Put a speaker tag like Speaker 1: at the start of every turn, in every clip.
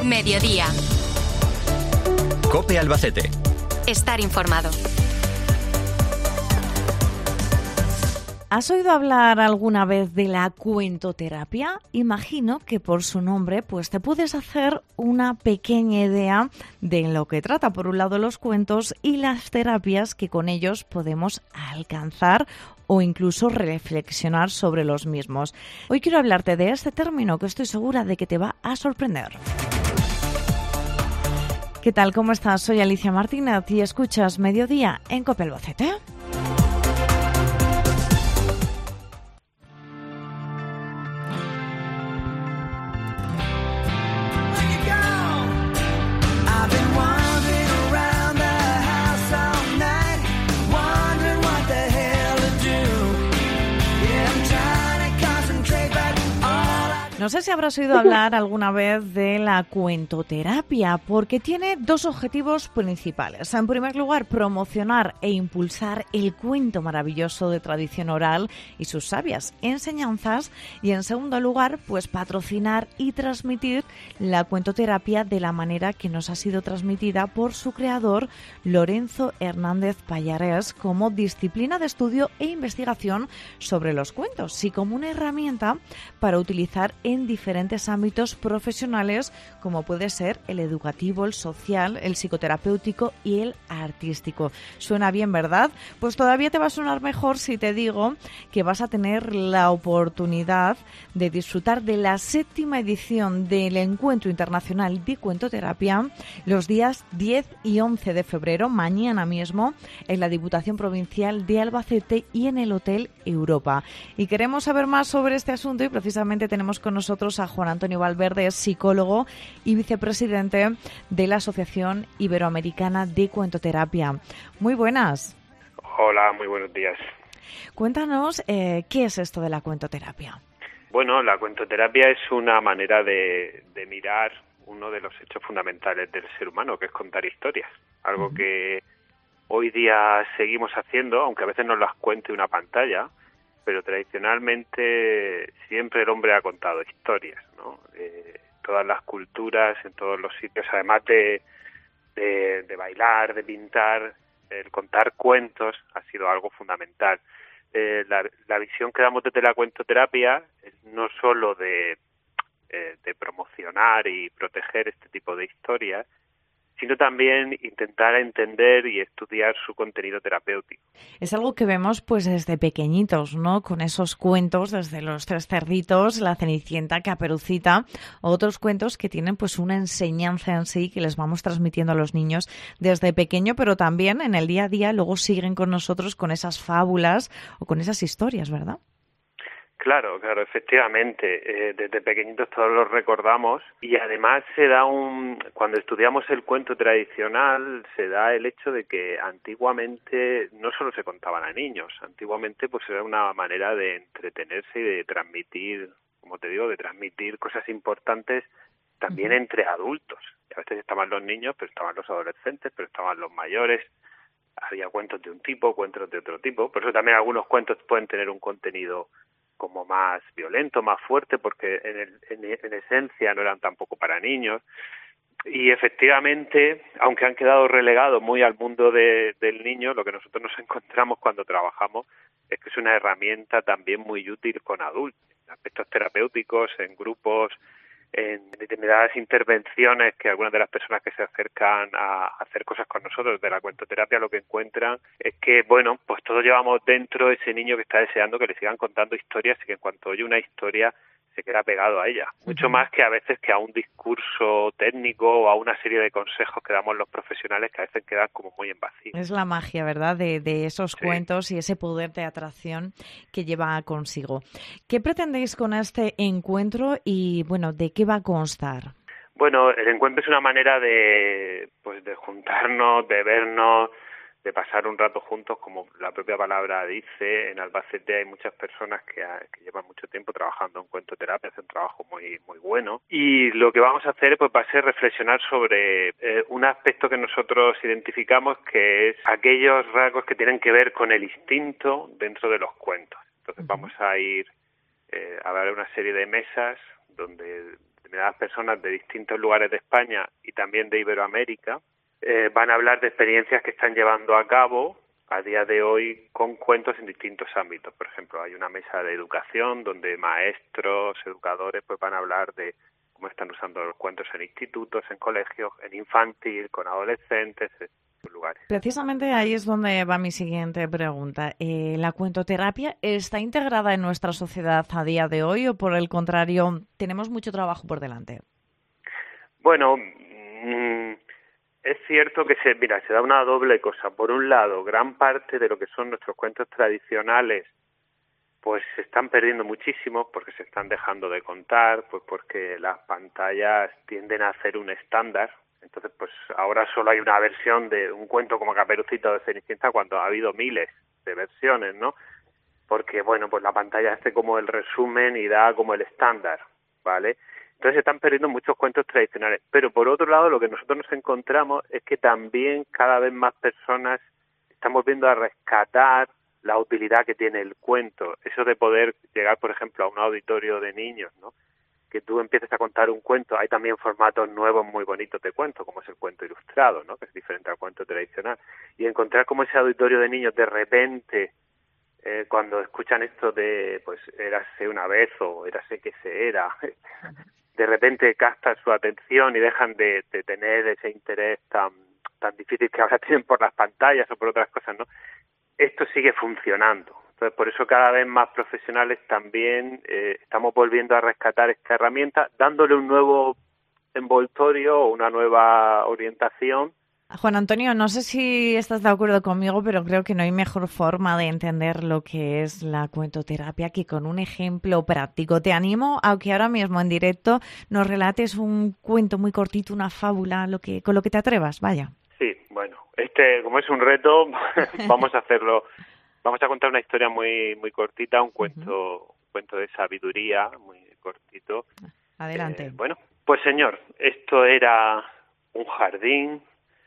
Speaker 1: Mediodía.
Speaker 2: COPE Albacete.
Speaker 1: Estar informado.
Speaker 3: ¿Has oído hablar alguna vez de la cuentoterapia? Imagino que por su nombre pues te puedes hacer una pequeña idea de lo que trata. Por un lado, los cuentos y las terapias que con ellos podemos alcanzar o incluso reflexionar sobre los mismos. Hoy quiero hablarte de este término que estoy segura de que te va a sorprender. ¿Qué tal? ¿Cómo estás? Soy Alicia Martínez y escuchas Mediodía en COPE Albacete. No sé si habrás oído hablar alguna vez de la cuentoterapia, porque tiene dos objetivos principales. En primer lugar, promocionar e impulsar el cuento maravilloso de tradición oral y sus sabias enseñanzas. Y en segundo lugar, pues patrocinar y transmitir la cuentoterapia de la manera que nos ha sido transmitida por su creador, Lorenzo Hernández Pallarés, como disciplina de estudio e investigación sobre los cuentos y como una herramienta para utilizar en diferentes ámbitos profesionales, como puede ser el educativo, el social, el psicoterapéutico y el artístico. Suena bien, ¿verdad? Pues todavía te va a sonar mejor si te digo que vas a tener la oportunidad de disfrutar de la 7ª edición del Encuentro Internacional de Cuentoterapia los días 10 y 11 de febrero, mañana mismo, en la Diputación Provincial de Albacete y en el Hotel Europa. Y queremos saber más sobre este asunto y precisamente tenemos con nosotros a Juan Antonio Valverde, es psicólogo y vicepresidente de la Asociación Iberoamericana de Cuentoterapia. Muy buenas.
Speaker 4: Hola, muy buenos días.
Speaker 3: Cuéntanos, ¿qué es esto de la cuentoterapia?
Speaker 4: Bueno, la cuentoterapia es una manera de mirar uno de los hechos fundamentales del ser humano, que es contar historias. Algo que hoy día seguimos haciendo, aunque a veces nos las cuente una pantalla, pero tradicionalmente siempre el hombre ha contado historias, ¿no? Todas las culturas, en todos los sitios, además de bailar, de pintar, el contar cuentos ha sido algo fundamental. La visión que damos desde la cuentoterapia es no solo de promocionar y proteger este tipo de historias, sino también intentar entender y estudiar su contenido terapéutico.
Speaker 3: Es algo que vemos pues desde pequeñitos, ¿no? Con esos cuentos, desde los Tres Cerditos, La Cenicienta, Caperucita, otros cuentos que tienen pues una enseñanza en sí que les vamos transmitiendo a los niños desde pequeño, pero también en el día a día luego siguen con nosotros con esas fábulas o con esas historias, ¿verdad?
Speaker 4: Claro, efectivamente. Desde pequeñitos todos los recordamos y además cuando estudiamos el cuento tradicional se da el hecho de que antiguamente no solo se contaban a niños, antiguamente pues era una manera de entretenerse y de transmitir, como te digo, de transmitir cosas importantes también entre adultos. Y a veces estaban los niños, pero estaban los adolescentes, pero estaban los mayores. Había cuentos de un tipo, cuentos de otro tipo. Por eso también algunos cuentos pueden tener un contenido como más violento, más fuerte, porque en esencia no eran tampoco para niños. Y efectivamente, aunque han quedado relegados muy al mundo del niño, lo que nosotros nos encontramos cuando trabajamos es que es una herramienta también muy útil con adultos, en aspectos terapéuticos, en grupos, en determinadas intervenciones que algunas de las personas que se acercan a hacer cosas con nosotros de la cuentoterapia lo que encuentran es que, bueno, pues todos llevamos dentro ese niño que está deseando que le sigan contando historias y que en cuanto oye una historia se queda pegado a ella. Mucho más que a veces que a un discurso técnico o a una serie de consejos que damos los profesionales que a veces quedan como muy en vacío.
Speaker 3: Es la magia, ¿verdad?, de esos cuentos y ese poder de atracción que lleva consigo. ¿Qué pretendéis con este encuentro y, bueno, de qué va a constar?
Speaker 4: Bueno, el encuentro es una manera de juntarnos, de vernos, de pasar un rato juntos, como la propia palabra dice. En Albacete hay muchas personas que llevan mucho tiempo trabajando en cuentoterapia, hacen un trabajo muy muy bueno. Y lo que vamos a hacer pues va a ser reflexionar sobre un aspecto que nosotros identificamos, que es aquellos rasgos que tienen que ver con el instinto dentro de los cuentos. Entonces vamos a ir a ver una serie de mesas donde determinadas personas de distintos lugares de España y también de Iberoamérica. Van a hablar de experiencias que están llevando a cabo a día de hoy con cuentos en distintos ámbitos. Por ejemplo, hay una mesa de educación donde maestros, educadores, pues van a hablar de cómo están usando los cuentos en institutos, en colegios, en infantil, con adolescentes, en lugares.
Speaker 3: Precisamente ahí es donde va mi siguiente pregunta. ¿La cuentoterapia está integrada en nuestra sociedad a día de hoy o, por el contrario, tenemos mucho trabajo por delante?
Speaker 4: Bueno, es cierto que se da una doble cosa. Por un lado, gran parte de lo que son nuestros cuentos tradicionales pues se están perdiendo muchísimo porque se están dejando de contar, pues porque las pantallas tienden a hacer un estándar. Entonces, pues ahora solo hay una versión de un cuento como Caperucita de Cenicienta cuando ha habido miles de versiones, ¿no? Porque, bueno, pues la pantalla hace como el resumen y da como el estándar, ¿vale? Entonces se están perdiendo muchos cuentos tradicionales. Pero por otro lado, lo que nosotros nos encontramos es que también cada vez más personas están volviendo a rescatar la utilidad que tiene el cuento. Eso de poder llegar, por ejemplo, a un auditorio de niños, ¿no? Que tú empieces a contar un cuento. Hay también formatos nuevos muy bonitos de cuento, como es el cuento ilustrado, ¿no? Que es diferente al cuento tradicional. Y encontrar como ese auditorio de niños de repente, cuando escuchan esto de, pues, érase una vez o érase que se era, de repente captan su atención y dejan de tener ese interés tan difícil que ahora tienen por las pantallas o por otras cosas, ¿no? Esto sigue funcionando. Entonces, por eso cada vez más profesionales también estamos volviendo a rescatar esta herramienta, dándole un nuevo envoltorio o una nueva orientación.
Speaker 3: Juan Antonio, no sé si estás de acuerdo conmigo, pero creo que no hay mejor forma de entender lo que es la cuentoterapia que con un ejemplo práctico. Te animo a que ahora mismo en directo nos relates un cuento muy cortito, una fábula, con lo que te atrevas, vaya.
Speaker 4: Sí, bueno, como es un reto, vamos a hacerlo. Vamos a contar una historia muy cortita, un cuento de sabiduría muy cortito.
Speaker 3: Adelante.
Speaker 4: Bueno, pues señor, esto era un jardín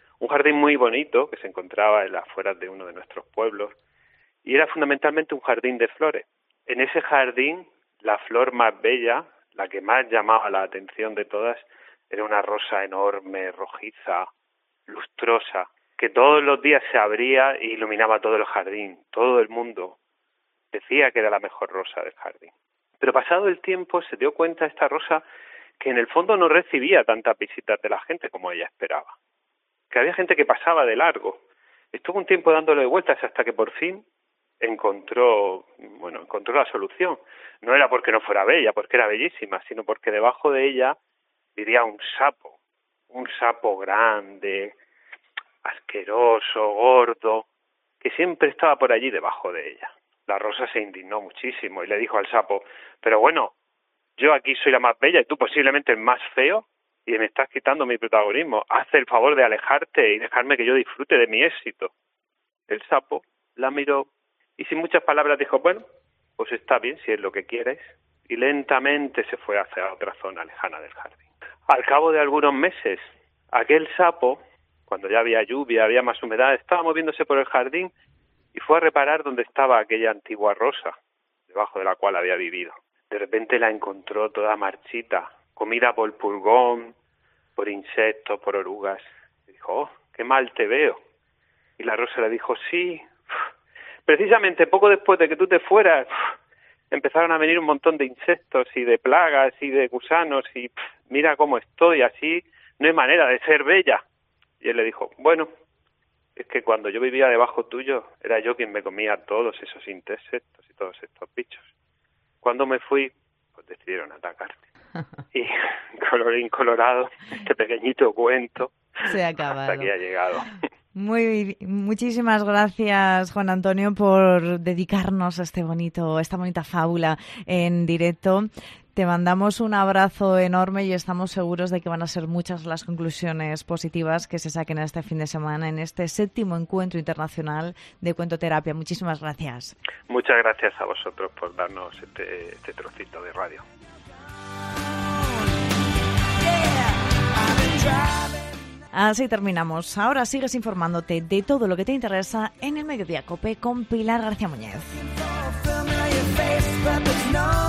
Speaker 4: muy bonito que se encontraba en las afueras de uno de nuestros pueblos y era fundamentalmente un jardín de flores. En ese jardín, la flor más bella, la que más llamaba la atención de todas, era una rosa enorme, rojiza, lustrosa, que todos los días se abría e iluminaba todo el jardín. Todo el mundo decía que era la mejor rosa del jardín. Pero pasado el tiempo se dio cuenta esta rosa que en el fondo no recibía tantas visitas de la gente como ella esperaba. Que había gente que pasaba de largo. Estuvo un tiempo dándole vueltas hasta que por fin encontró la solución. No era porque no fuera bella, porque era bellísima, sino porque debajo de ella vivía un sapo grande, asqueroso, gordo, que siempre estaba por allí debajo de ella. La rosa se indignó muchísimo y le dijo al sapo, pero bueno, yo aquí soy la más bella y tú posiblemente el más feo y me estás quitando mi protagonismo. Haz el favor de alejarte y dejarme que yo disfrute de mi éxito. El sapo la miró y sin muchas palabras dijo, bueno, pues está bien si es lo que quieres. Y lentamente se fue hacia otra zona lejana del jardín. Al cabo de algunos meses, aquel sapo, cuando ya había lluvia, había más humedad, estaba moviéndose por el jardín y fue a reparar dónde estaba aquella antigua rosa, debajo de la cual había vivido. De repente la encontró toda marchita, comida por pulgón, por insectos, por orugas. Y dijo, oh, qué mal te veo. Y la rosa le dijo, sí, precisamente poco después de que tú te fueras, empezaron a venir un montón de insectos y de plagas y de gusanos y mira cómo estoy, así no hay manera de ser bella. Y él le dijo, bueno, es que cuando yo vivía debajo tuyo, era yo quien me comía todos esos insectos y todos estos bichos. Cuando me fui, pues decidieron atacarte. Y colorín colorado, este pequeñito cuento
Speaker 3: se ha acabado.
Speaker 4: Hasta aquí ha llegado.
Speaker 3: Muchísimas gracias, Juan Antonio, por dedicarnos a esta bonita fábula en directo. Te mandamos un abrazo enorme y estamos seguros de que van a ser muchas las conclusiones positivas que se saquen este fin de semana en este 7º Encuentro Internacional de Cuentoterapia. Muchísimas gracias.
Speaker 4: Muchas gracias a vosotros por darnos este trocito de radio.
Speaker 3: Así terminamos. Ahora sigues informándote de todo lo que te interesa en el Mediodía COPE con Pilar García Muñez.